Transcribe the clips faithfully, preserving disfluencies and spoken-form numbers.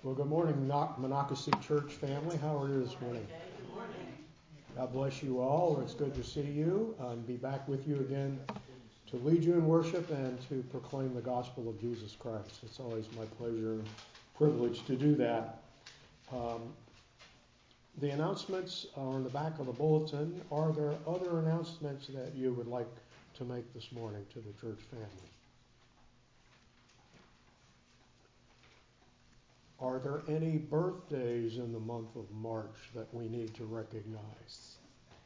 Well, good morning, Monocacy Church family. How are you this morning? Good morning. God bless you all. It's good to see you and be back with you again to lead you in worship and to proclaim the gospel of Jesus Christ. It's always my pleasure and privilege to do that. Um, the announcements are in the back of the bulletin. Are there other announcements that you would like to make this morning to the church family? Are there any birthdays in the month of March that we need to recognize?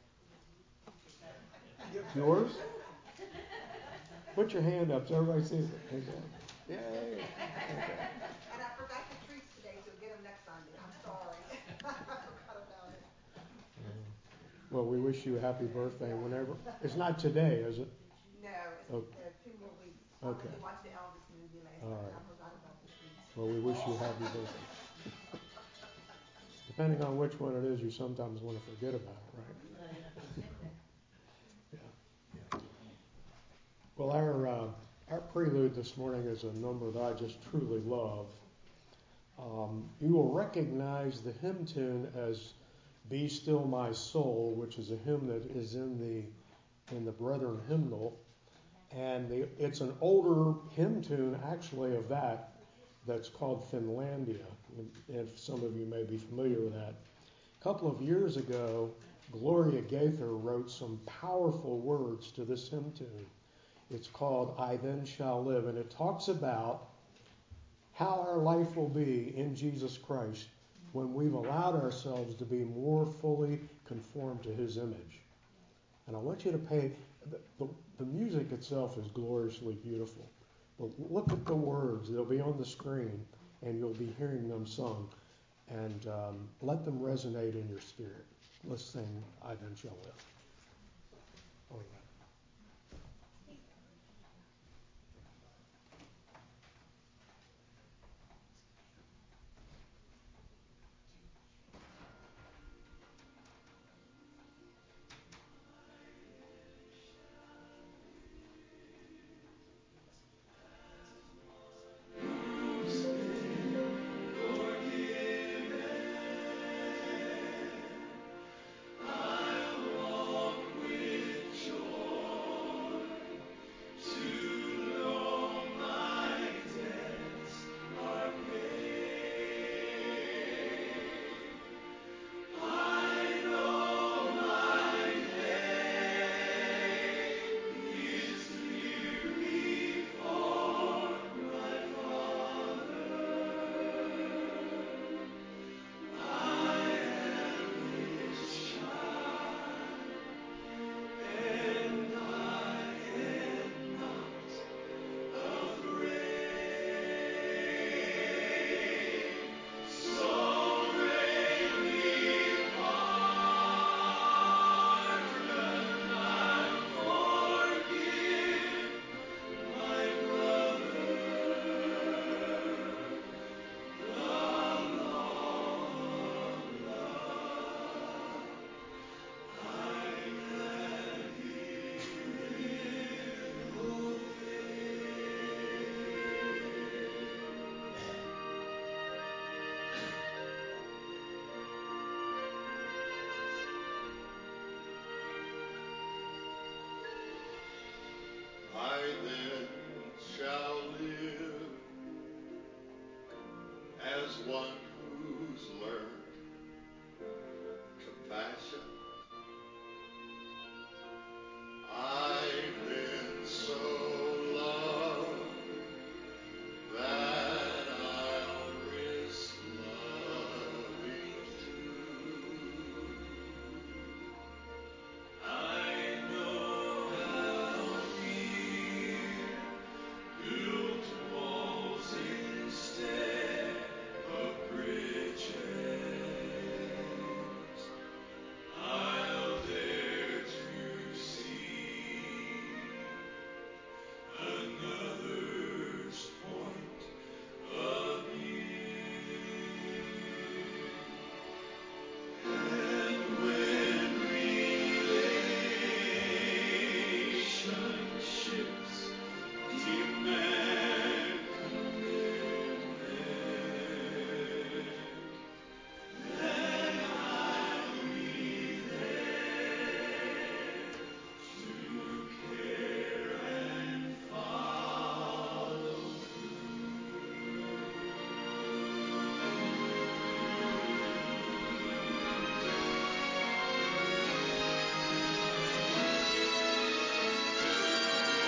Yours? Put your hand up so everybody sees it. Yay. Okay. And I forgot the treats today, so get them next Sunday. I'm sorry. I forgot about it. Well, we wish you a happy birthday whenever. It's not today, is it? No, it's okay. uh, two more weeks. I Okay. really watched the Elvis movie last All night. right. I forgot about the treats. Well, we wish you a happy birthday. Depending on which one it is, you sometimes want to forget about it, right? Yeah. Well, our uh, our prelude this morning is a number that I just truly love. Um, you will recognize the hymn tune as "Be Still My Soul," which is a hymn that is in the in the Brethren hymnal, and the, it's an older hymn tune actually of that that's called Finlandia. If some of you may be familiar with that. A couple of years ago, Gloria Gaither wrote some powerful words to this hymn tune. It's called "I Then Shall Live," and it talks about how our life will be in Jesus Christ when we've allowed ourselves to be more fully conformed to His image. And I want you to pay, the, the, the music itself is gloriously beautiful. But look at the words. They'll be on the screen, and you'll be hearing them sung. And um, let them resonate in your spirit. Let's sing "I Then Shall Live." All right. I then shall live as one who's learned compassion. I've been so loved that I'll risk loving too. I know how fear built walls instead of bridges.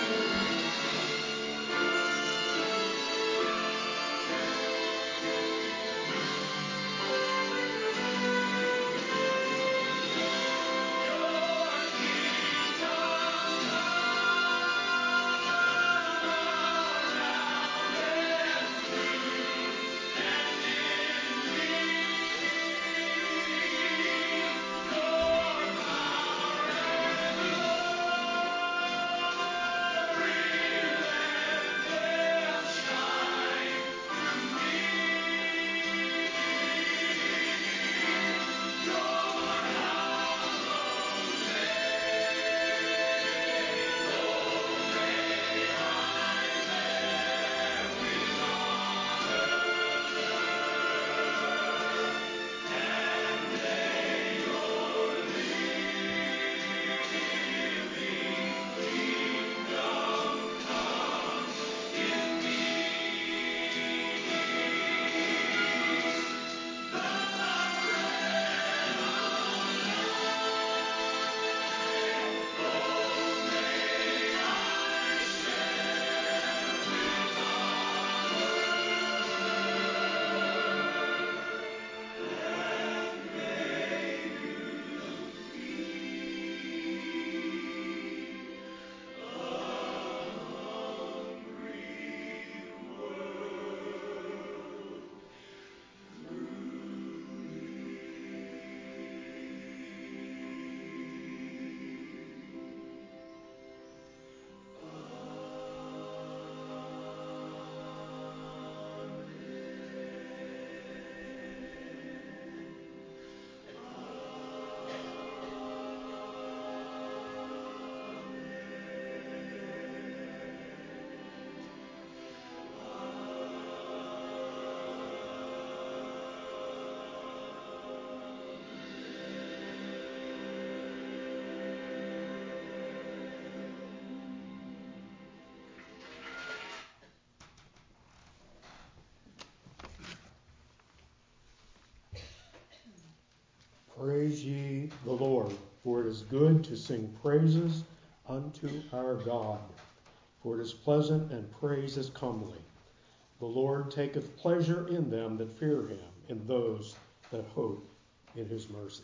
Praise ye the Lord, for it is good to sing praises unto our God, for it is pleasant and praise is comely. The Lord taketh pleasure in them that fear him, in those that hope in his mercy.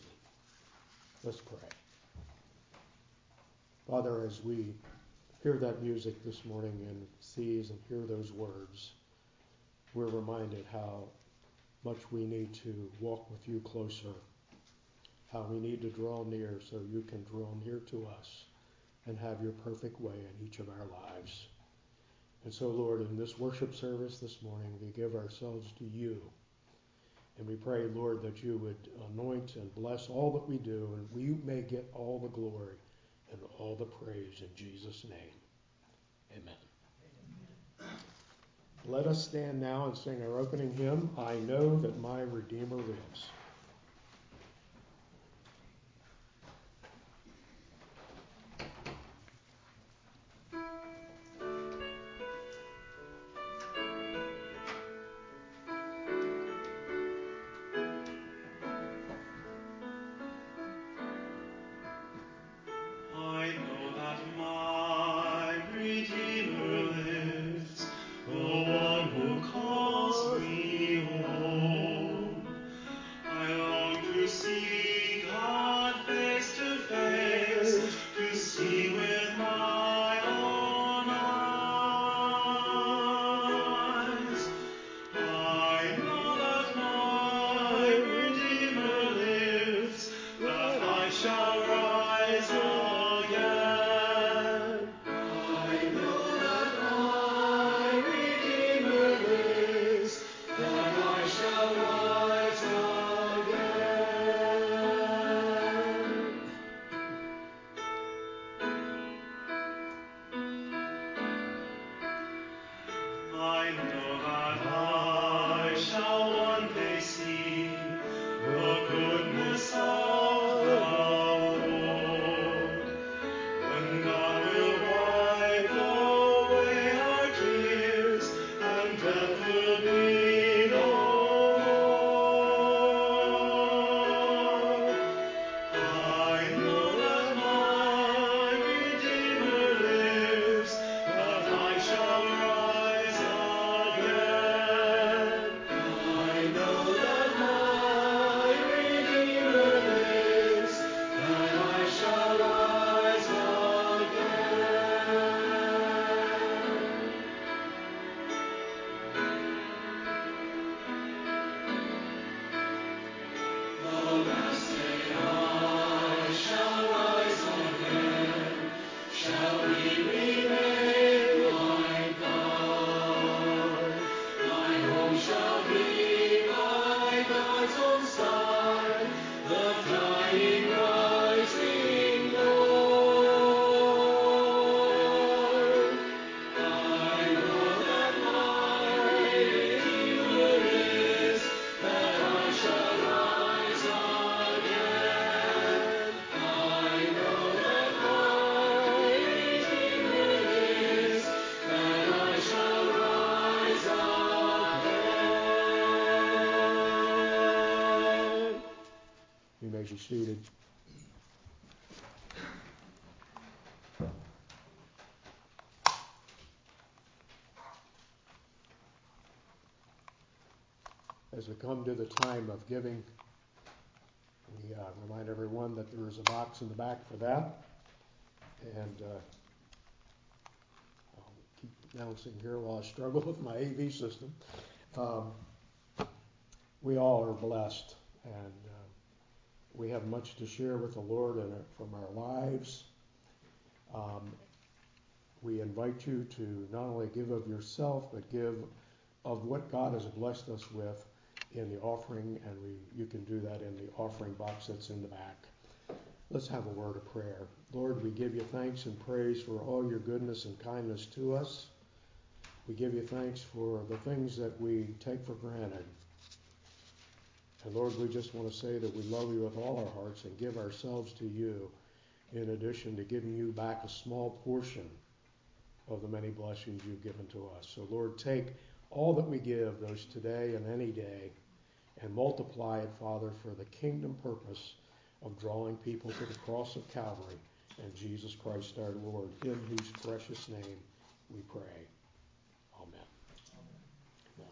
Let's pray. Father, as we hear that music this morning and sees and hear those words, we're reminded how much we need to walk with you closer, how we need to draw near so you can draw near to us and have your perfect way in each of our lives. And so, Lord, in this worship service this morning, we give ourselves to you. And we pray, Lord, that you would anoint and bless all that we do, and we may get all the glory and all the praise in Jesus' name. Amen. Let us stand now and sing our opening hymn, I Know That My Redeemer Lives. The one who calls me home. seated. As we come to the time of giving, we uh, remind everyone that there is a box in the back for that. And uh, I'll keep announcing here while I struggle with my A V system. Um, we all are blessed, and uh, we have much to share with the Lord in our, from our lives. Um, we invite you to not only give of yourself, but give of what God has blessed us with in the offering, and we you can do that in the offering box that's in the back. Let's have a word of prayer. Lord, we give you thanks and praise for all your goodness and kindness to us. We give you thanks for the things that we take for granted. And Lord, we just want to say that we love you with all our hearts and give ourselves to you, in addition to giving you back a small portion of the many blessings you've given to us. So Lord, take all that we give, those today and any day, and multiply it, Father, for the kingdom purpose of drawing people to the cross of Calvary and Jesus Christ our Lord, in whose precious name we pray. Amen. Amen.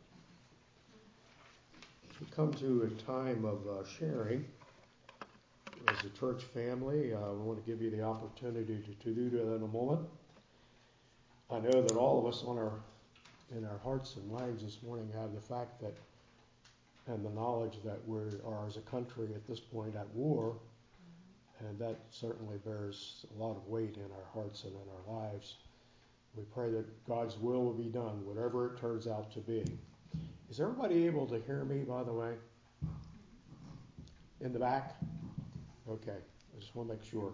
As we come to a time of uh, sharing, as a church family, uh, we want to give you the opportunity to, to do that in a moment. I know that all of us on our in our hearts and minds this morning have the fact that and the knowledge that we are as a country at this point at war, and that certainly bears a lot of weight in our hearts and in our lives. We pray that God's will will be done, whatever it turns out to be. Is everybody able to hear me, by the way? In the back? Okay, I just want to make sure.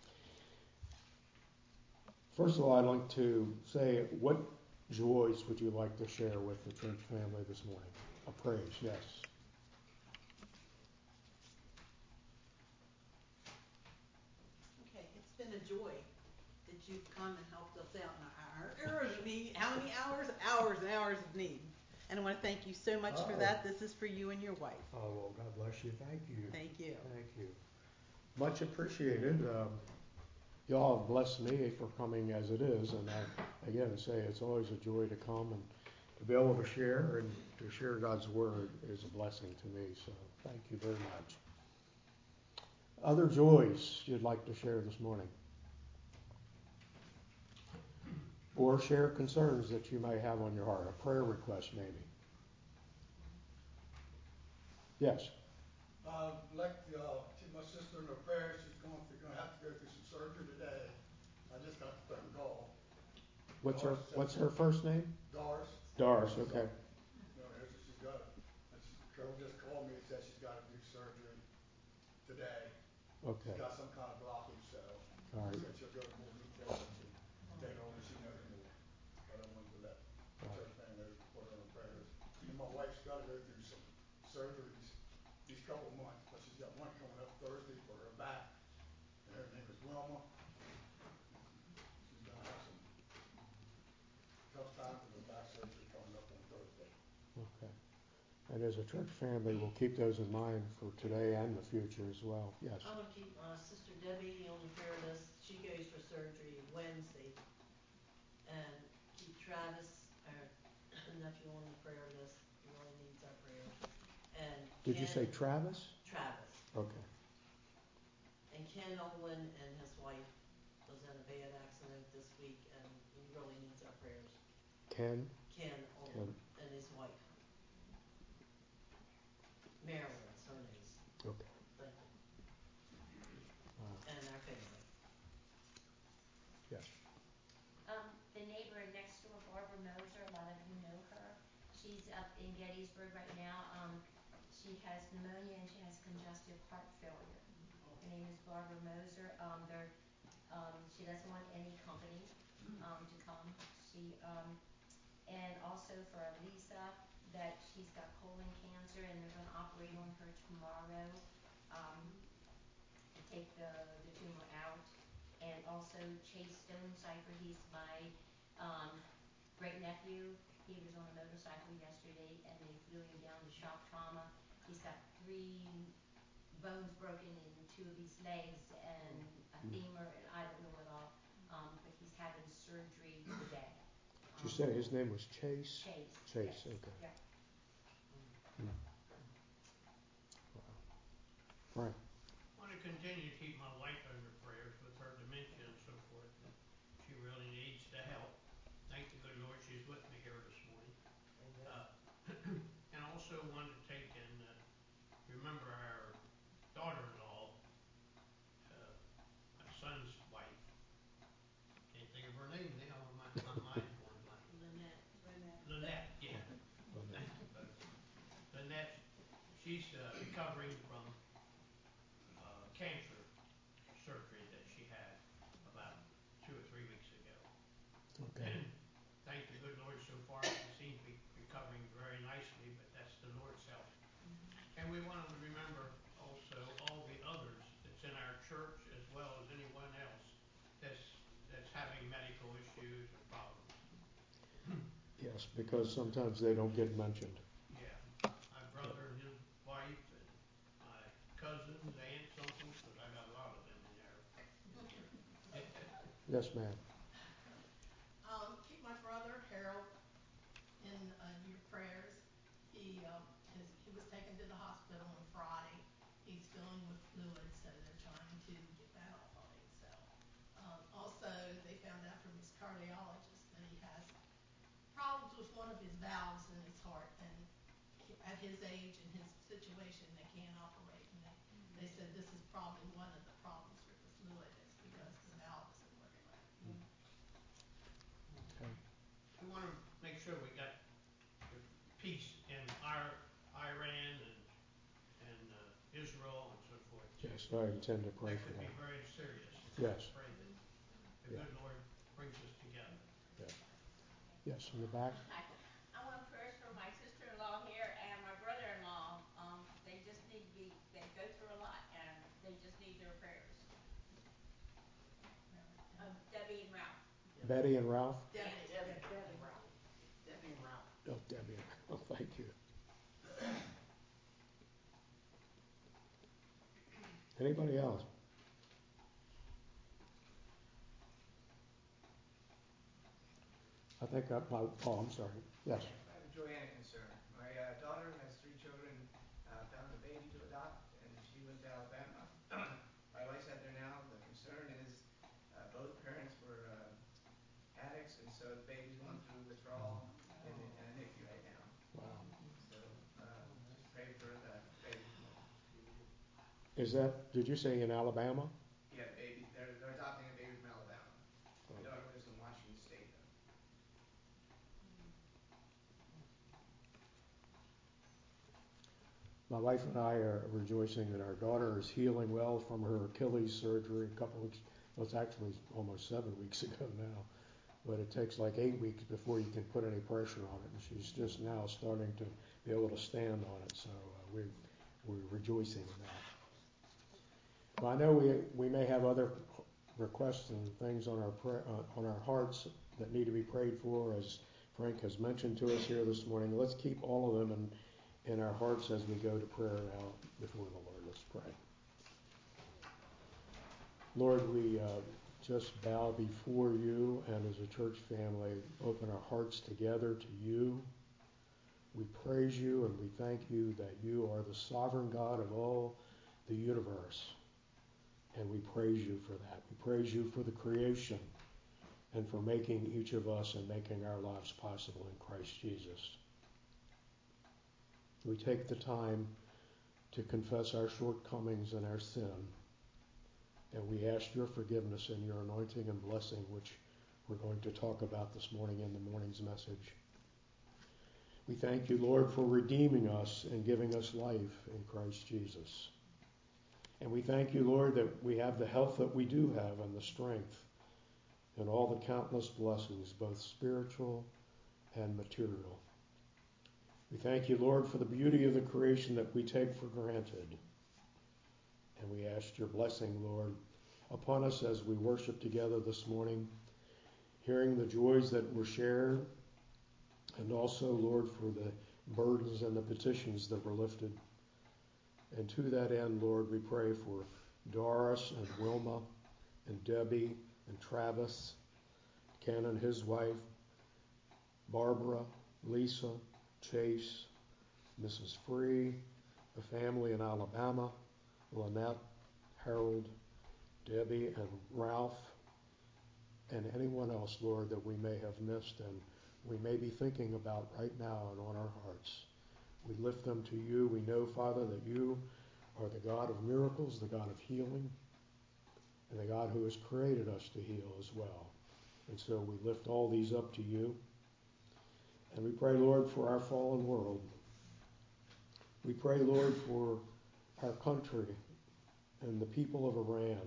First of all, I'd like to say, what joys would you like to share with the church family this morning? A praise, yes. Okay, it's been a joy that you've come and helped us out in our hours of need. How many hours? Hours and hours of need. And I want to thank you so much for Oh. that. This is for you and your wife. Oh, well, God bless you. Thank you. Thank you. Thank you. Much appreciated. Um, y'all have blessed me for coming as it is, and I, again, say it's always a joy to come and to be able to share, and to share God's word is a blessing to me, so thank you very much. Other joys you'd like to share this morning? Or share concerns that you may have on your heart, a prayer request maybe. Yes. Uh, like uh, keep my sister in her prayers. She's going through, going to have to go through some surgery today. I just got the phone call. What's her Doris What's said- her first name? Doris. Doris. Okay. You know, so she's got. And she, Carol just called me and said she's got to do surgery today. Okay. She's got some kind of blockage, so All right. she said she'll go into more detail when she later on when she knows more. But I wanted to let the All church family know, put her in prayers. And my wife's got to go through some surgeries these couple months, but she's got one coming up Thursday for her back, and her name is Wilma. She's gonna have some tough times with her back surgery coming up on Thursday. Okay. And as a church family, we'll keep those in mind for today and the future as well. Yes. I want to keep uh, Sister Debbie on the prayer list. She goes for surgery Wednesday. And keep Travis, our nephew, on the prayer list. He really needs our prayers. And Did Ken, you say Travis? Travis. Okay. And Ken Olin and his wife was in a bad accident this week, and he really needs our prayers. Ken? Ken Olin and his wife. Marilyn's her name. Okay. Thank you. Uh, And our family. yes. Um, the neighbor next door, Barbara Moser, a lot of you know her. She's up in Gettysburg right now. Um, she has pneumonia and she has congestive heart failure. Her name is Barbara Moser. Um, they're, um, she doesn't want any company um, to come. She um, and also for Lisa, that she's got colon cancer and they're going to operate on her tomorrow um, to take the the tumor out. And also Chase Stonecipher, he's my um, great nephew. He was on a motorcycle yesterday and they flew him down to shock trauma. He's got three bones broken in two of his legs and a femur and I don't know what all. Um, but he's having surgery today. Did you Um, say his name was Chase? Chase. Chase, yes, okay. Yeah. Hmm. Wow. Right. I want to continue to keep my wife under prayers with her dementia and so forth. And she really needs the help. Thank the good Lord she's with me here this morning. Uh, and I also wanted to take and uh, remember our daughter-in-law, uh, my son's wife. Can't think of her name now. My, my mind's going blank. Lynette. Lynette. Lynette, yeah. Thank you both. Lynette, she's uh, recovering from uh, cancer surgery that she had about two or three weeks ago. Okay. Thank the good Lord so far. She seems to be recovering very nicely, but that's the Lord's help. And we want to remember also all the others that's in our church as well as anyone else that's that's having medical issues or problems. Yes, because sometimes they don't get mentioned. Yeah, my brother and his wife and my cousins, aunts, uncles, because I got a lot of them in there. Yes, ma'am. Um, keep my brother Harold in uh, your prayers. He um, his, he was taken to the hospital on Friday. He's filling with fluid, so they're trying to get that off of him. So, um, also they found out from his cardiologist that he has problems with one of his valves in his heart, and he, at his age and his situation, they can't operate. And they they said this is probably one of the problems with the fluid is because the valve isn't working right. Okay. We want to make sure we got the peace in our Iran and and uh, Israel and so forth. Yes, I intend to pray That for could be that. very serious. Yes. Pray that the Yeah. good Lord brings us together. Yeah. Yes, in the back. Hi. I want prayers for my sister-in-law here and my brother-in-law. Um, they just need to be, they go through a lot and they just need their prayers. Uh, Debbie and Ralph. Betty and Ralph? Debbie. Debbie. Debbie. Debbie. and Ralph. Debbie and Ralph. Oh, Debbie. Oh, thank you. Anybody else? I think I, my, oh, I'm sorry. Yes. I have a Joanna concern. My uh, daughter has three children, uh, found a baby to adopt, and she went to Alabama. My wife's out there now. The concern is uh, both parents were uh, addicts, and so the baby's going through withdrawal in, the, in a N I C U right now. Wow. So uh, just pray for the baby. Is that, did you say in Alabama? Yeah, the baby. They're, they're adopting a baby from Alabama. My daughter lives in Washington State, though. My wife and I are rejoicing that our daughter is healing well from her Achilles surgery a couple weeks, well, it's actually almost seven weeks ago now, but it takes like eight weeks before you can put any pressure on it, and she's just now starting to be able to stand on it, so uh, we, we're rejoicing in that. Well, I know we, we may have other requests and things on our prayer, uh, on our hearts that need to be prayed for, as Frank has mentioned to us here this morning. Let's keep all of them in, in our hearts as we go to prayer now before the Lord. Let's pray. Lord, we uh, just bow before you, and as a church family, open our hearts together to you. We praise you and we thank you that you are the sovereign God of all the universe. And we praise you for that. We praise you for the creation and for making each of us and making our lives possible in Christ Jesus. We take the time to confess our shortcomings and our sin, and we ask your forgiveness and your anointing and blessing, which we're going to talk about this morning in the morning's message. We thank you, Lord, for redeeming us and giving us life in Christ Jesus. And we thank you, Lord, that we have the health that we do have and the strength and all the countless blessings, both spiritual and material. We thank you, Lord, for the beauty of the creation that we take for granted. And we ask your blessing, Lord, upon us as we worship together this morning, hearing the joys that were shared, and also, Lord, for the burdens and the petitions that were lifted. And to that end, Lord, we pray for Doris and Wilma and Debbie and Travis, Ken and his wife, Barbara, Lisa, Chase, Missus Free, the family in Alabama, Lynette, Harold, Debbie, and Ralph, and anyone else, Lord, that we may have missed and we may be thinking about right now and on our hearts. We lift them to you. We know, Father, that you are the God of miracles, the God of healing, and the God who has created us to heal as well. And so we lift all these up to you. And we pray, Lord, for our fallen world. We pray, Lord, for our country and the people of Iran.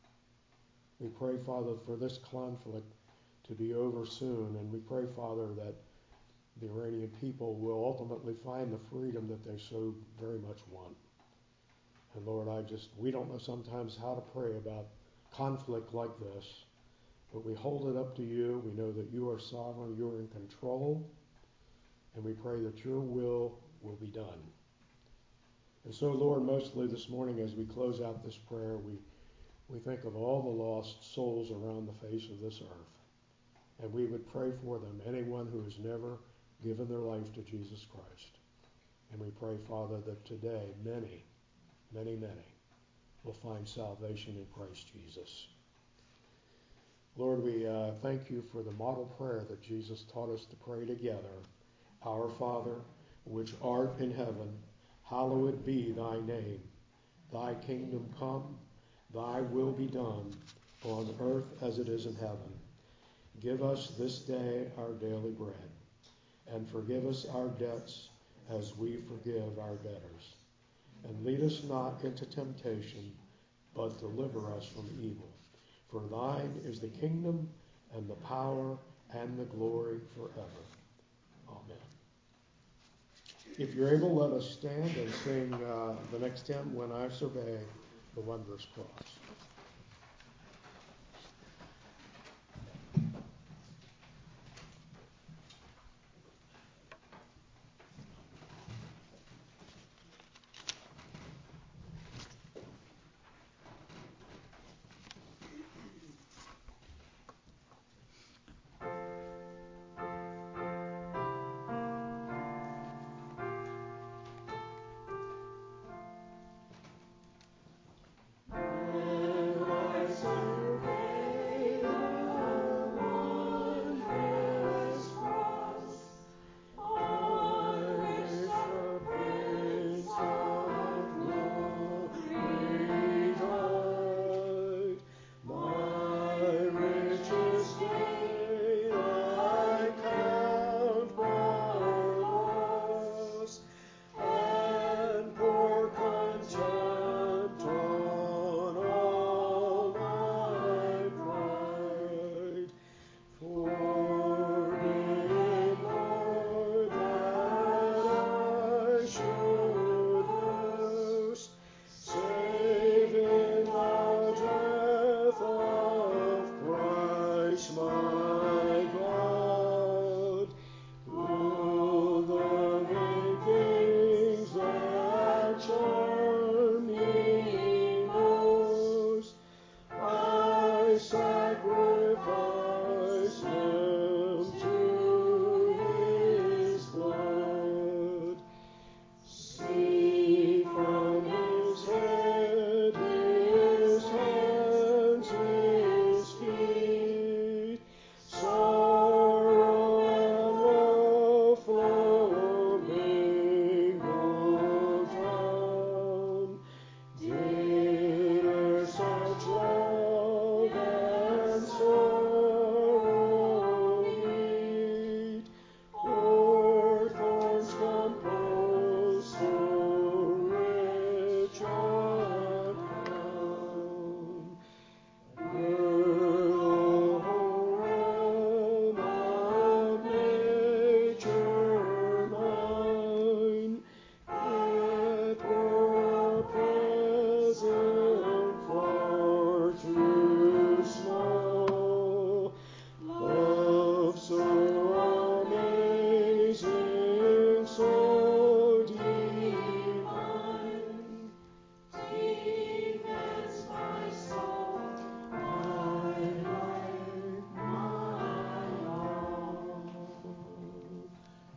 We pray, Father, for this conflict to be over soon. And we pray, Father, that the Iranian people will ultimately find the freedom that they so very much want. And Lord, I just, we don't know sometimes how to pray about conflict like this, but we hold it up to you. We know that you are sovereign, you're in control, and we pray that your will will be done. And so, Lord, mostly this morning as we close out this prayer, we, we think of all the lost souls around the face of this earth. And we would pray for them, anyone who has never given their life to Jesus Christ. And we pray, Father, that today many, many, many will find salvation in Christ Jesus. Lord, we uh, thank you for the model prayer that Jesus taught us to pray together. Our Father, which art in heaven, hallowed be thy name. Thy kingdom come, thy will be done, on earth as it is in heaven. Give us this day our daily bread, and forgive us our debts as we forgive our debtors. And lead us not into temptation, but deliver us from evil. For thine is the kingdom, and the power, and the glory forever. Amen. If you're able, let us stand and sing uh, the next hymn, When I Survey the Wondrous Cross. When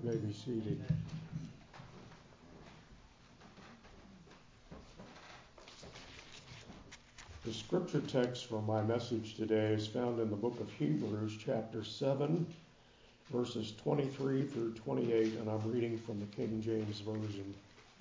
You may be seated. The scripture text for my message today is found in the book of Hebrews, chapter seven, verses twenty-three through twenty-eight, and I'm reading from the King James Version.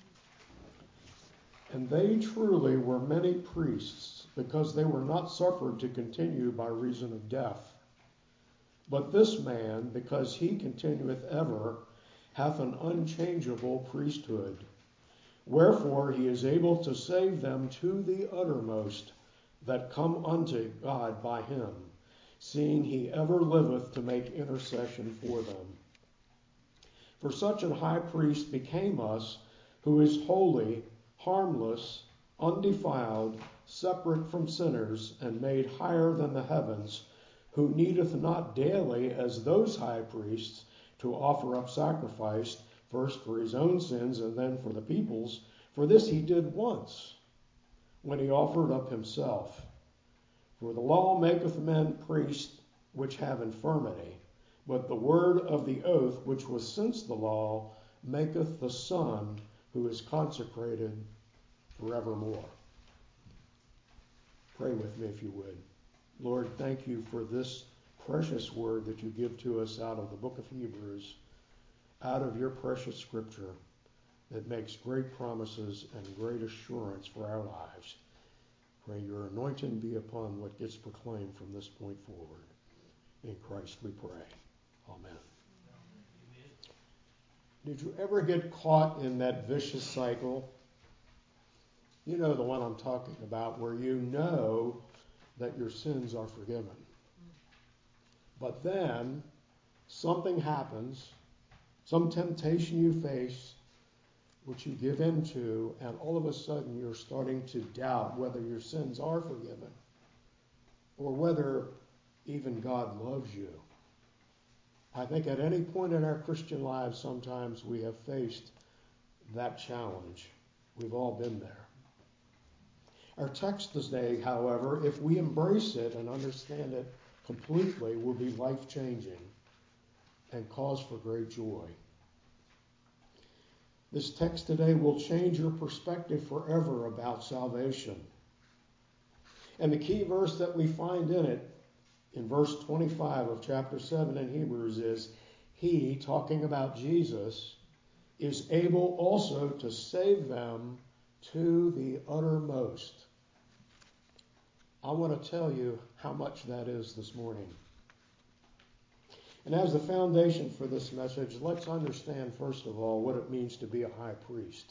And they truly were many priests, because they were not suffered to continue by reason of death. But this man, because he continueth ever, hath an unchangeable priesthood. Wherefore he is able to save them to the uttermost that come unto God by him, seeing he ever liveth to make intercession for them. For such an high priest became us, who is holy, harmless, undefiled, separate from sinners, and made higher than the heavens, who needeth not daily, as those high priests, to offer up sacrifice, first for his own sins and then for the people's. For this he did once, when he offered up himself. For the law maketh men priests which have infirmity, but the word of the oath, which was since the law, maketh the Son, who is consecrated forevermore. Pray with me if you would. Lord, thank you for this precious word that you give to us out of the book of Hebrews, out of your precious scripture that makes great promises and great assurance for our lives. Pray your anointing be upon what gets proclaimed from this point forward. In Christ we pray. Amen. Did you ever get caught in that vicious cycle? You know the one I'm talking about, where you know that your sins are forgiven. But then something happens, some temptation you face, which you give into, and all of a sudden you're starting to doubt whether your sins are forgiven or whether even God loves you. I think at any point in our Christian lives, sometimes we have faced that challenge. We've all been there. Our text today, however, if we embrace it and understand it completely, will be life-changing and cause for great joy. This text today will change your perspective forever about salvation. And the key verse that we find in it, in verse twenty-five of chapter seven in Hebrews, is, He, talking about Jesus, is able also to save them to the uttermost. I want to tell you how much that is this morning. And as the foundation for this message, let's understand, first of all, what it means to be a high priest.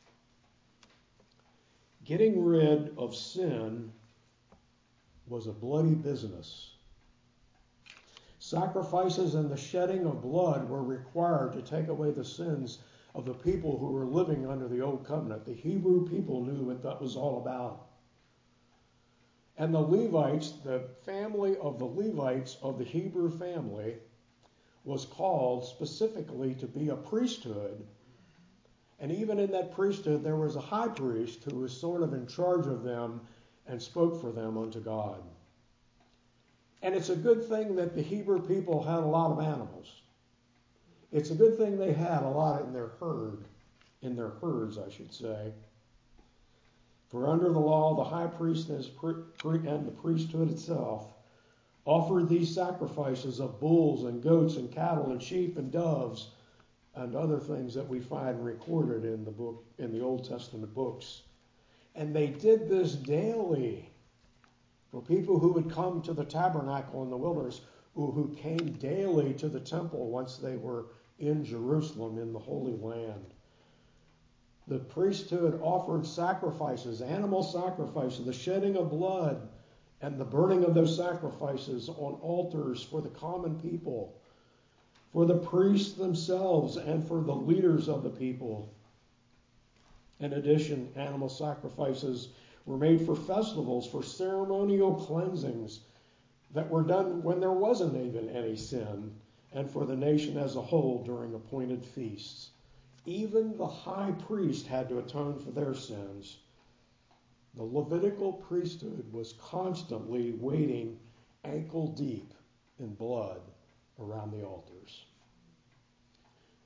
Getting rid of sin was a bloody business. Sacrifices and the shedding of blood were required to take away the sins of the people who were living under the old covenant. The Hebrew people knew what that was all about. And the Levites, the family of the Levites of the Hebrew family, was called specifically to be a priesthood. And even in that priesthood, there was a high priest who was sort of in charge of them and spoke for them unto God. And it's a good thing that the Hebrew people had a lot of animals. It's a good thing they had a lot in their herd, in their herds, I should say. For under the law, the high priest and, his pri- and the priesthood itself offered these sacrifices of bulls and goats and cattle and sheep and doves and other things that we find recorded in the book, in the Old Testament books. And they did this daily for people who would come to the tabernacle in the wilderness, who, who came daily to the temple once they were in Jerusalem in the Holy Land. The priesthood offered sacrifices, animal sacrifices, the shedding of blood, and the burning of those sacrifices on altars for the common people, for the priests themselves, and for the leaders of the people. In addition, animal sacrifices were made for festivals, for ceremonial cleansings that were done when there wasn't even any sin, and for the nation as a whole during appointed feasts. Even the high priest had to atone for their sins. The Levitical priesthood was constantly wading ankle deep in blood around the altars.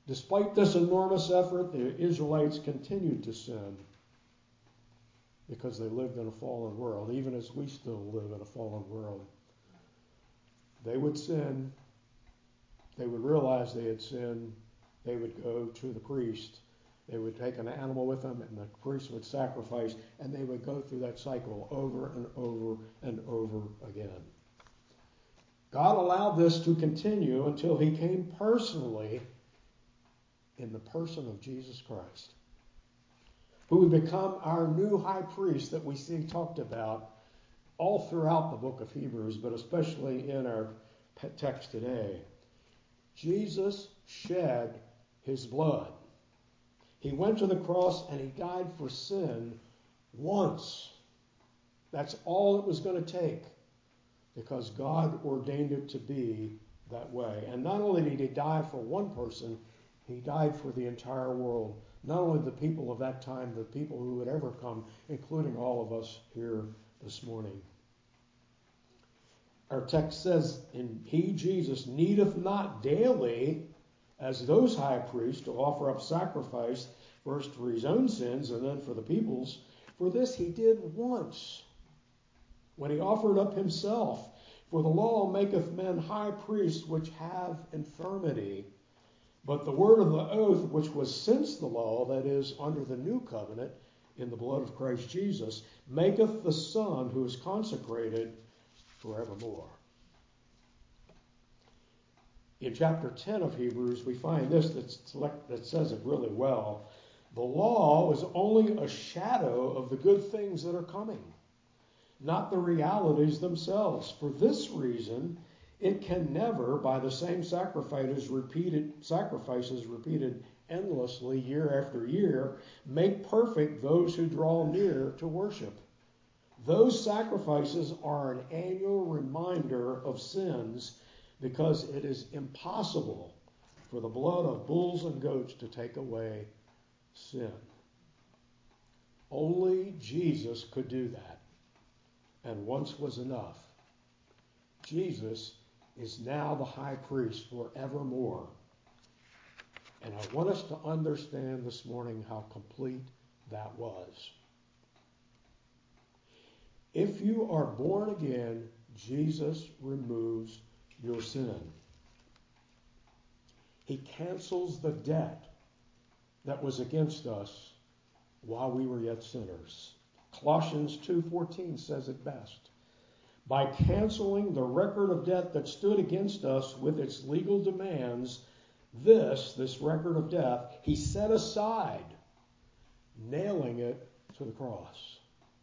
Despite this enormous effort, the Israelites continued to sin because they lived in a fallen world, even as we still live in a fallen world. They would sin. They would realize they had sinned. They would go to the priest. They would take an animal with them, and the priest would sacrifice, and they would go through that cycle over and over and over again. God allowed this to continue until he came personally in the person of Jesus Christ, who would become our new high priest that we see talked about all throughout the book of Hebrews, but especially in our text today. Jesus shed his blood. He went to the cross and he died for sin once. That's all it was going to take, because God ordained it to be that way. And not only did he die for one person, he died for the entire world. Not only the people of that time, the people who would ever come, including all of us here this morning. Our text says, "And he, Jesus, needeth not daily, as those high priests, to offer up sacrifice, first for his own sins and then for the people's. For this he did once, when he offered up himself. For the law maketh men high priests which have infirmity. But the word of the oath, which was since the law, that is, under the new covenant, in the blood of Christ Jesus, maketh the Son who is consecrated forevermore." In chapter ten of Hebrews, we find this that, that says it really well. The law is only a shadow of the good things that are coming, not the realities themselves. For this reason, it can never, by the same sacrifices repeated, sacrifices repeated endlessly year after year, make perfect those who draw near to worship. Those sacrifices are an annual reminder of sins, because it is impossible for the blood of bulls and goats to take away sin. Only Jesus could do that, and once was enough. Jesus is now the high priest forevermore. And I want us to understand this morning how complete that was. If you are born again, Jesus removes your sin. He cancels the debt that was against us while we were yet sinners. Colossians two fourteen says it best. By canceling the record of debt that stood against us with its legal demands, this, this record of debt, he set aside, nailing it to the cross.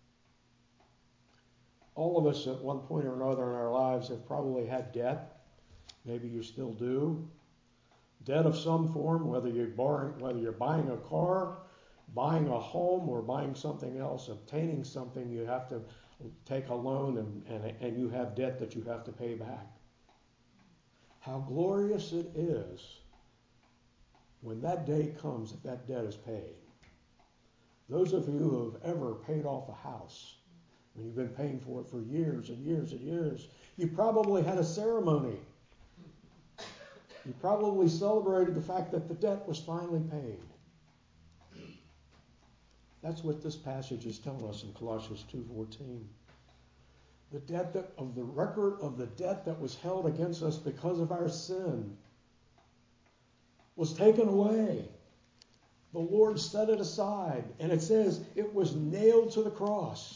All of us at one point or another in our lives have probably had debt. Maybe you still do. Debt of some form, whether you're borrowing, whether you're buying a car, buying a home, or buying something else, obtaining something, you have to take a loan and, and, and you have debt that you have to pay back. How glorious it is when that day comes that that debt is paid. Those of you who have ever paid off a house, when you've been paying for it for years and years and years, you probably had a ceremony. You probably celebrated the fact that the debt was finally paid. That's what this passage is telling us in Colossians two fourteen. The debt that, of the record of the debt that was held against us because of our sin was taken away. The Lord set it aside, and it says it was nailed to the cross.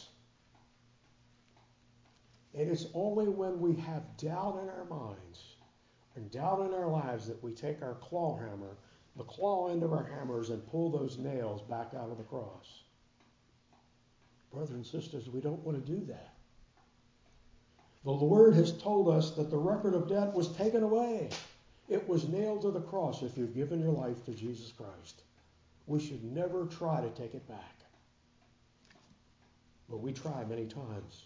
And it's only when we have doubt in our minds and doubt in our lives that we take our claw hammer, the claw end of our hammers, and pull those nails back out of the cross. Brothers and sisters, we don't want to do that. The Lord has told us that the record of debt was taken away. It was nailed to the cross if you've given your life to Jesus Christ. We should never try to take it back. But we try many times.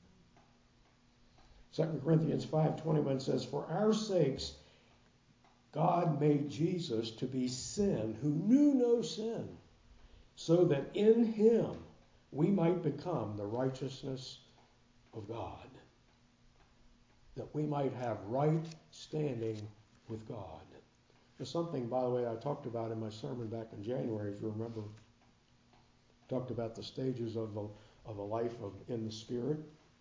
Second Corinthians five twenty-one says, "For our sakes God made Jesus to be sin who knew no sin, so that in him we might become the righteousness of God." That we might have right standing with God. There's something, by the way, I talked about in my sermon back in January, if you remember. Talked about the stages of the of a life of in the Spirit.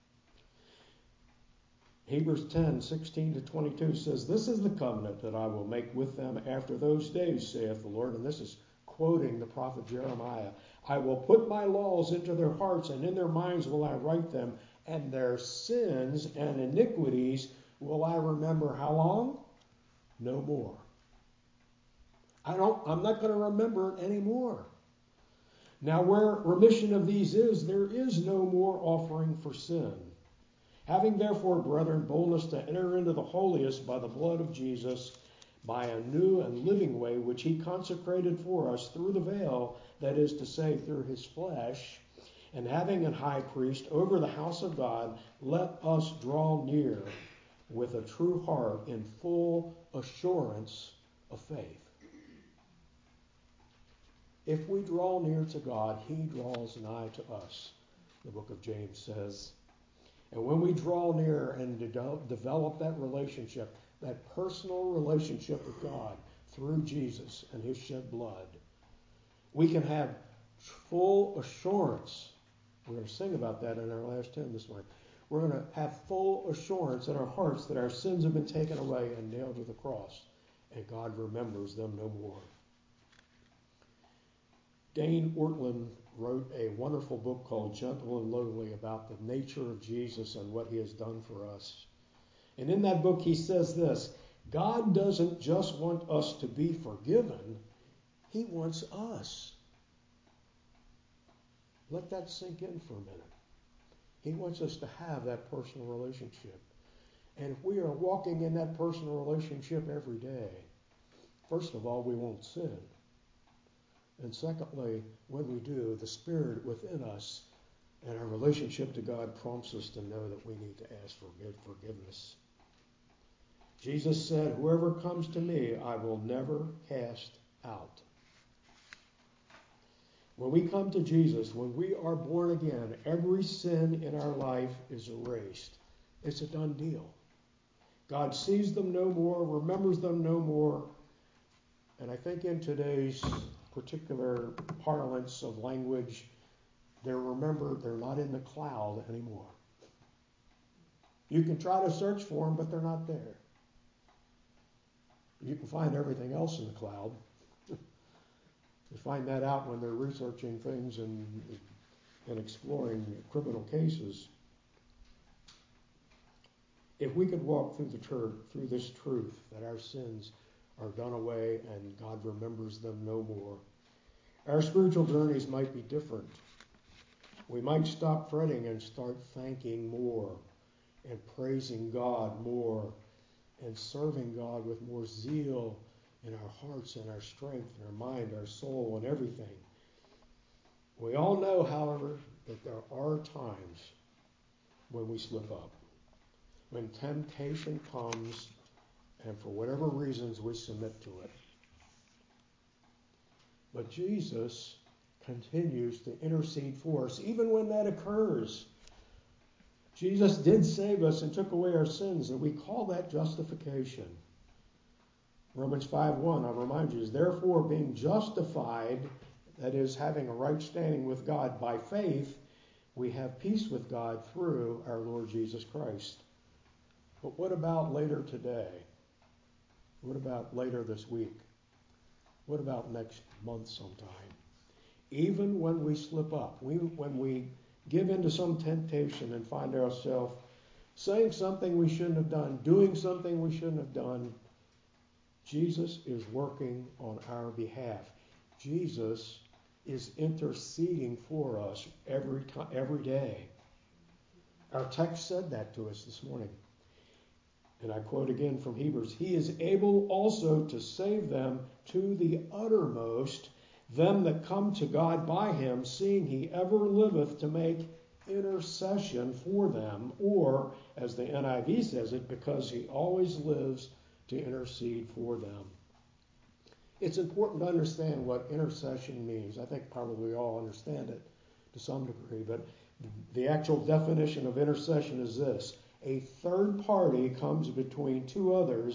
Hebrews ten, sixteen to twenty-two says, "This is the covenant that I will make with them after those days, saith the Lord." And this is quoting the prophet Jeremiah. "I will put my laws into their hearts, and in their minds will I write them, and their sins and iniquities will I remember." How long? No more. I don't, I'm not going to remember it anymore. Now, where remission of these is, there is no more offering for sin. "Having therefore, brethren, boldness to enter into the holiest by the blood of Jesus, by a new and living way, which he consecrated for us through the veil, that is to say, through his flesh, and having an high priest over the house of God, let us draw near with a true heart in full assurance of faith." If we draw near to God, he draws nigh to us, the book of James says. And when we draw near and de- develop that relationship, that personal relationship with God through Jesus and his shed blood, we can have full assurance. We're going to sing about that in our last hymn this morning. We're going to have full assurance in our hearts that our sins have been taken away and nailed to the cross, and God remembers them no more. Dane Ortland wrote a wonderful book called Gentle and Lowly about the nature of Jesus and what he has done for us. And in that book he says this: God doesn't just want us to be forgiven, he wants us. Let that sink in for a minute. He wants us to have that personal relationship. And if we are walking in that personal relationship every day, first of all, we won't sin. And secondly, when we do, the Spirit within us and our relationship to God prompts us to know that we need to ask for forgiveness. Jesus said, "Whoever comes to me, I will never cast out." When we come to Jesus, when we are born again, every sin in our life is erased. It's a done deal. God sees them no more, remembers them no more. And I think in today's particular parlance of language, they're remembered, they're not in the cloud anymore. You can try to search for them, but they're not there. You can find everything else in the cloud. You find that out when they're researching things and, and exploring criminal cases. If we could walk through the tr- through this truth that our sins are done away and God remembers them no more, our spiritual journeys might be different. We might stop fretting and start thanking more and praising God more and serving God with more zeal in our hearts and our strength and our mind, our soul, and everything. We all know, however, that there are times when we slip up, when temptation comes, and for whatever reasons we submit to it. But Jesus continues to intercede for us, even when that occurs. Jesus did save us and took away our sins, and we call that justification. Romans five one, I'll remind you, is therefore being justified, that is, having a right standing with God by faith, we have peace with God through our Lord Jesus Christ. But what about later today? What about later this week? What about next month sometime? Even when we slip up, we, when we give into some temptation and find ourselves saying something we shouldn't have done, doing something we shouldn't have done, Jesus is working on our behalf. Jesus is interceding for us every time, every day. Our text said that to us this morning. And I quote again from Hebrews, "He is able also to save them to the uttermost, them that come to God by him, seeing he ever liveth to make intercession for them," or, as the N I V says it, because he always lives to intercede for them. It's important to understand what intercession means. I think probably we all understand it to some degree, but the actual definition of intercession is this: a third party comes between two others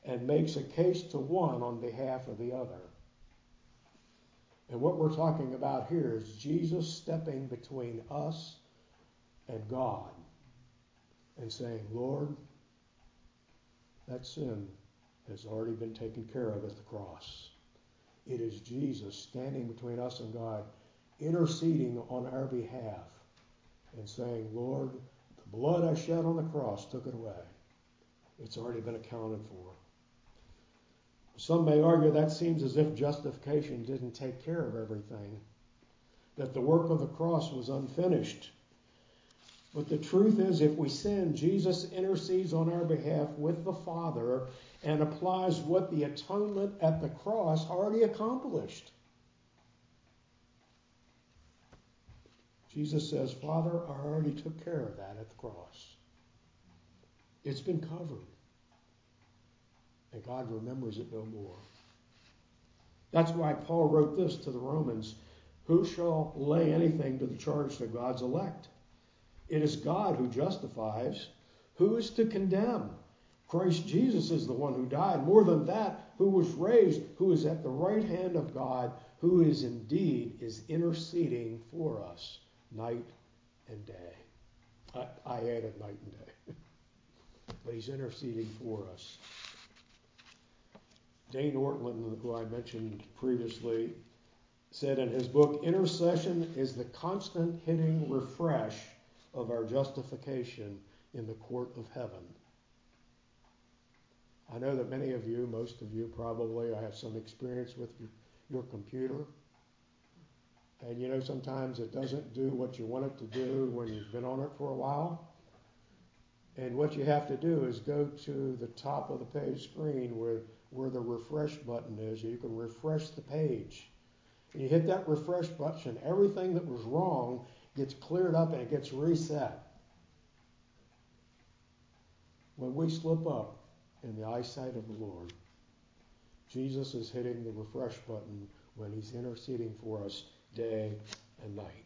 and makes a case to one on behalf of the other. And what we're talking about here is Jesus stepping between us and God and saying, Lord, that sin has already been taken care of at the cross. It is Jesus standing between us and God, interceding on our behalf and saying, Lord, the blood I shed on the cross took it away. It's already been accounted for. Some may argue that seems as if justification didn't take care of everything, that the work of the cross was unfinished. But the truth is, if we sin, Jesus intercedes on our behalf with the Father and applies what the atonement at the cross already accomplished. Jesus says, Father, I already took care of that at the cross. It's been covered. And God remembers it no more. That's why Paul wrote this to the Romans. Who shall lay anything to the charge to God's elect? It is God who justifies. Who is to condemn? Christ Jesus is the one who died. More than that, who was raised, who is at the right hand of God, who is indeed is interceding for us night and day. I, I added night and day. But he's interceding for us. Dane Ortland, who I mentioned previously, said in his book, intercession is the constant hitting refresh of our justification in the court of heaven. I know that many of you, most of you probably, I have some experience with your, your computer. And you know, sometimes it doesn't do what you want it to do when you've been on it for a while. And what you have to do is go to the top of the page screen where, where the refresh button is. You can refresh the page. And you hit that refresh button, everything that was wrong gets cleared up and it gets reset. When we slip up in the eyesight of the Lord, Jesus is hitting the refresh button when he's interceding for us day and night.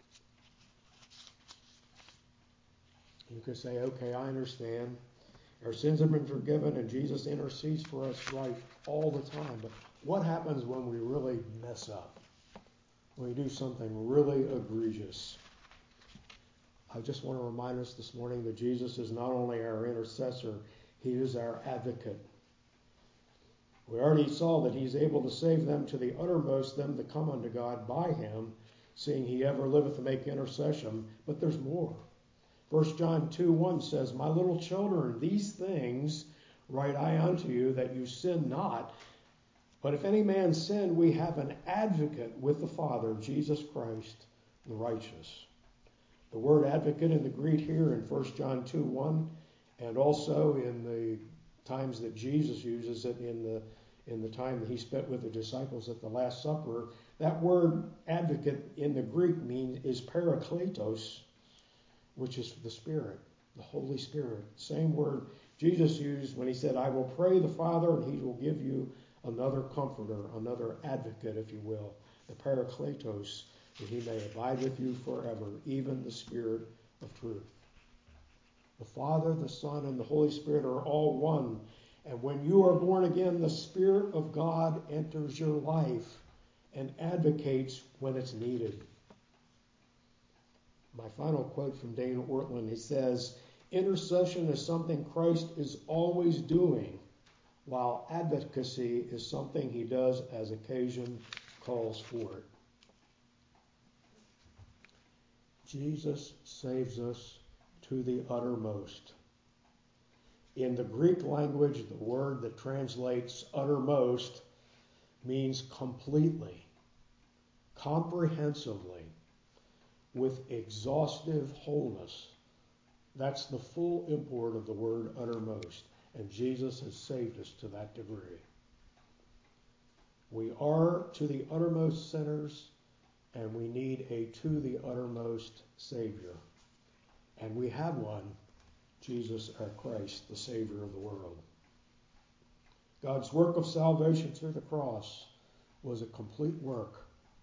You can say, okay, I understand. Our sins have been forgiven and Jesus intercedes for us right all the time. But what happens when we really mess up? When we do something really egregious? I just want to remind us this morning that Jesus is not only our intercessor, he is our advocate. We already saw that he's able to save them to the uttermost, them that come unto God by him, seeing he ever liveth to make intercession. But there's more. First John two one says, my little children, these things write I unto you, that you sin not. But if any man sin, we have an advocate with the Father, Jesus Christ, the righteous. The word advocate in the Greek here in First John two one, and also in the times that Jesus uses it in the in the time that he spent with the disciples at the Last Supper, that word advocate in the Greek means is parakletos, which is the Spirit, the Holy Spirit. Same word Jesus used when he said, I will pray the Father and he will give you another comforter, another advocate, if you will, the parakletos, that he may abide with you forever, even the Spirit of truth. The Father, the Son, and the Holy Spirit are all one. And when you are born again, the Spirit of God enters your life and advocates when it's needed. My final quote from Dane Ortland, he says, intercession is something Christ is always doing, while advocacy is something he does as occasion calls for it. Jesus saves us to the uttermost. In the Greek language, the word that translates uttermost means completely, comprehensively, with exhaustive wholeness. That's the full import of the word uttermost. And Jesus has saved us to that degree. We are to the uttermost sinners, and we need a to the uttermost Savior. And we have one, Jesus our Christ, the Savior of the world. God's work of salvation through the cross was a complete work.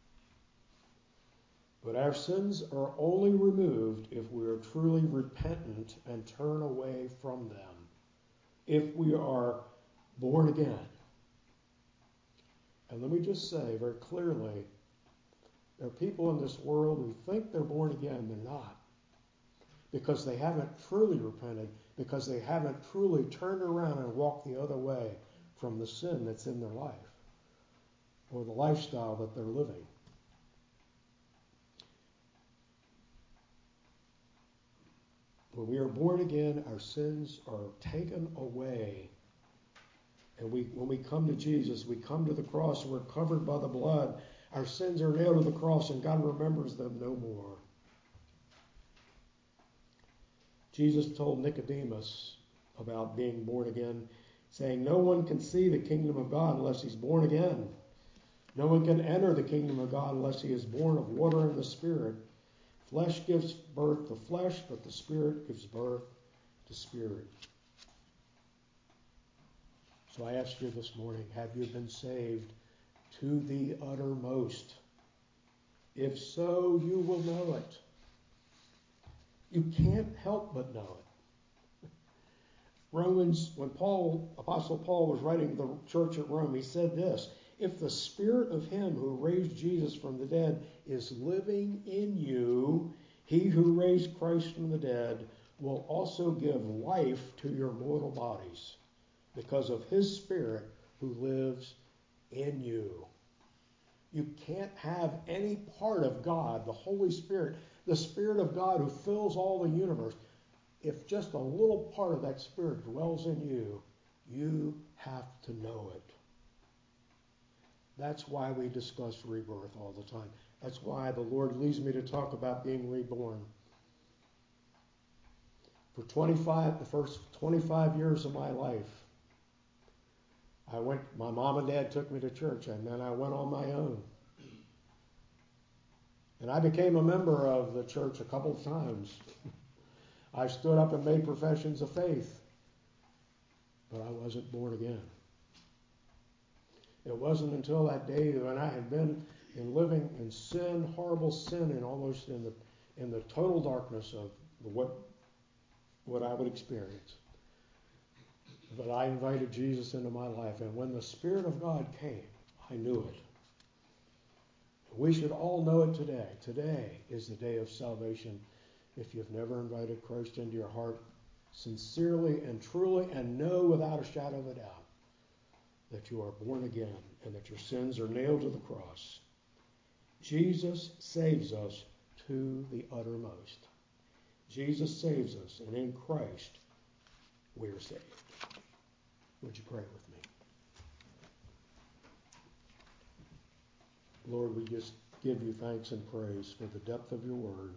But our sins are only removed if we are truly repentant and turn away from them. If we are born again. And let me just say very clearly, there are people in this world who think they're born again. They're not. Because they haven't truly repented, because they haven't truly turned around and walked the other way from the sin that's in their life or the lifestyle that they're living. When we are born again, our sins are taken away. And we, when we come to Jesus, we come to the cross, and we're covered by the blood. Our sins are nailed to the cross, and God remembers them no more. Jesus told Nicodemus about being born again, saying, no one can see the kingdom of God unless he's born again. No one can enter the kingdom of God unless he is born of water and the Spirit. Flesh gives birth to flesh, but the Spirit gives birth to spirit. So I ask you this morning, have you been saved to the uttermost? If so, you will know it. You can't help but know it. Romans, when Paul, Apostle Paul was writing to the church at Rome, he said this, if the Spirit of him who raised Jesus from the dead is living in you, he who raised Christ from the dead will also give life to your mortal bodies because of his Spirit who lives in you. You can't have any part of God, the Holy Spirit, the Spirit of God who fills all the universe. If just a little part of that Spirit dwells in you, you have to know it. That's why we discuss rebirth all the time. That's why the Lord leads me to talk about being reborn. For twenty-five, the first twenty-five years of my life, I went, my mom and dad took me to church, and then I went on my own. And I became a member of the church a couple of times. I stood up and made professions of faith, but I wasn't born again. It wasn't until that day when I had been in living in sin, horrible sin, and almost in the in the total darkness of what what I would experience, that I invited Jesus into my life. And when the Spirit of God came, I knew it. We should all know it today. Today is the day of salvation. If you've never invited Christ into your heart, sincerely and truly, and know without a shadow of a doubt that you are born again and that your sins are nailed to the cross. Jesus saves us to the uttermost. Jesus saves us, and in Christ we are saved. Would you pray with me? Lord, we just give you thanks and praise for the depth of your word.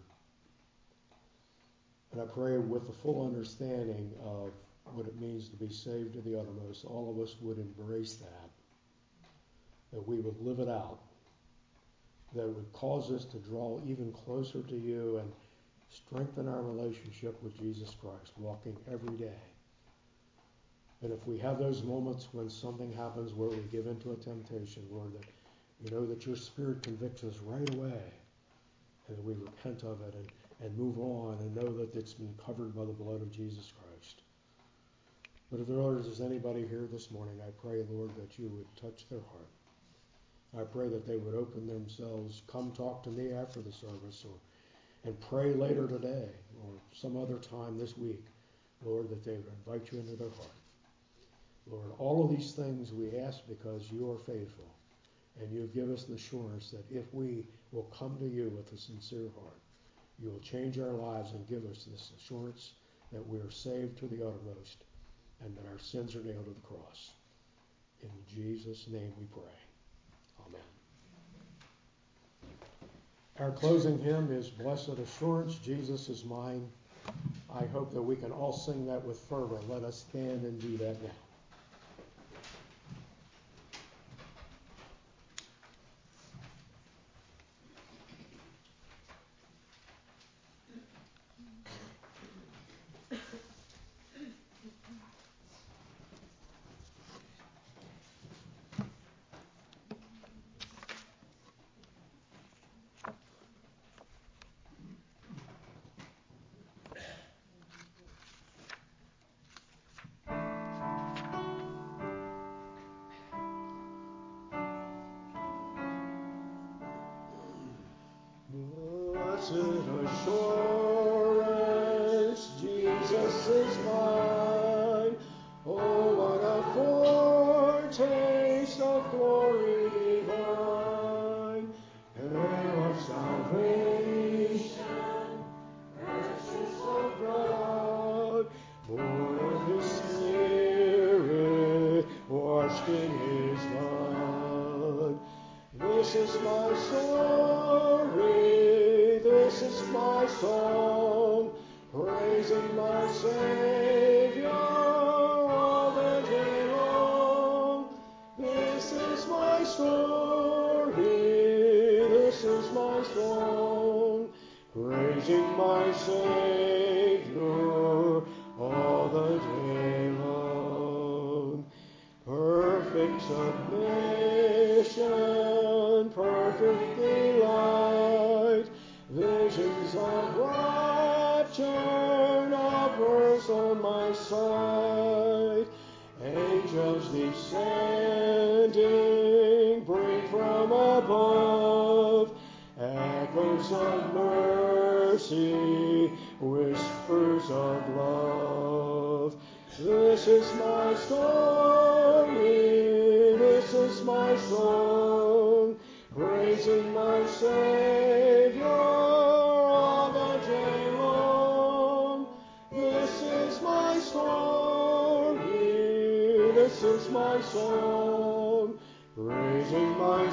And I pray with the full understanding of what it means to be saved to the uttermost, all of us would embrace that, that we would live it out, that it would cause us to draw even closer to you and strengthen our relationship with Jesus Christ, walking every day. And if we have those moments when something happens where we give into a temptation, Lord, that you know that your Spirit convicts us right away, and that we repent of it and, and move on and know that it's been covered by the blood of Jesus Christ. But if there is anybody here this morning, I pray, Lord, that you would touch their heart. I pray that they would open themselves, come talk to me after the service, or and pray later today or some other time this week, Lord, that they would invite you into their heart. Lord, all of these things we ask because you are faithful, and you give us the assurance that if we will come to you with a sincere heart, you will change our lives and give us this assurance that we are saved to the uttermost and that our sins are nailed to the cross. In Jesus' name we pray. Amen. Our closing hymn is Blessed Assurance, Jesus is Mine. I hope that we can all sing that with fervor. Let us stand and do that now. Christ of glory divine, heir of salvation, purchase of God, born of His Spirit, washed in His blood. This is my story, this is my song, praising my Savior all the day long. This is my story, this is my song, praising my Savior all the day long. Perfect submission, perfect delight, visions of rapture now burst on my sight. Angels descending bring from above echoes of mercy, whispers of love. This is my story, this is my song, praising my Savior all the day long. This is my story, this is my song, praising my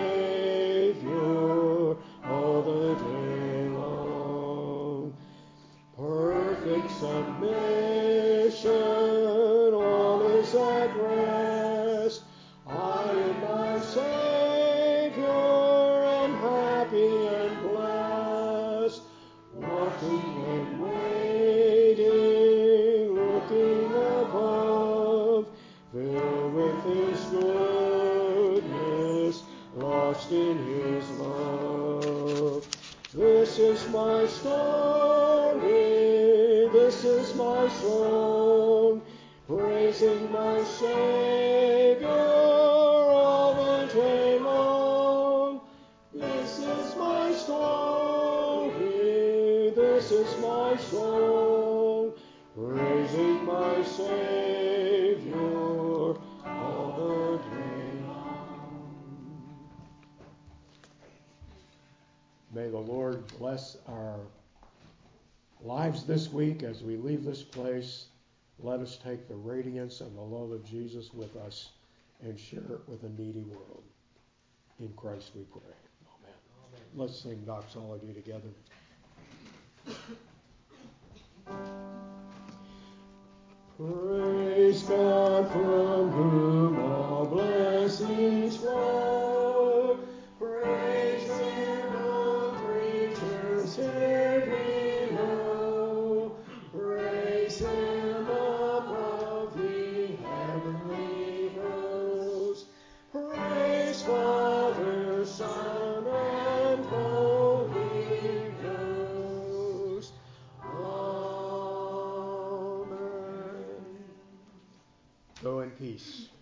Savior all the day long. Perfect submission, all is at rest. I and my Savior am happy and blessed, walking and waiting, looking above, filled with His goodness, lost in His love. This is my story, this is my song, praising my Savior all the day long. This is my story, this is my song, praising my Savior all the day long. May the Lord bless our lives this week as we leave this place. Let us take the radiance and the love of Jesus with us and share it with a needy world. In Christ we pray. Amen. Amen. Let's sing doxology together. Praise God from whom all blessings flow. Praise Him, all creatures here below. Praise Him above the heavenly host. Praise Father, Son, and Holy Ghost. Amen. Go in peace.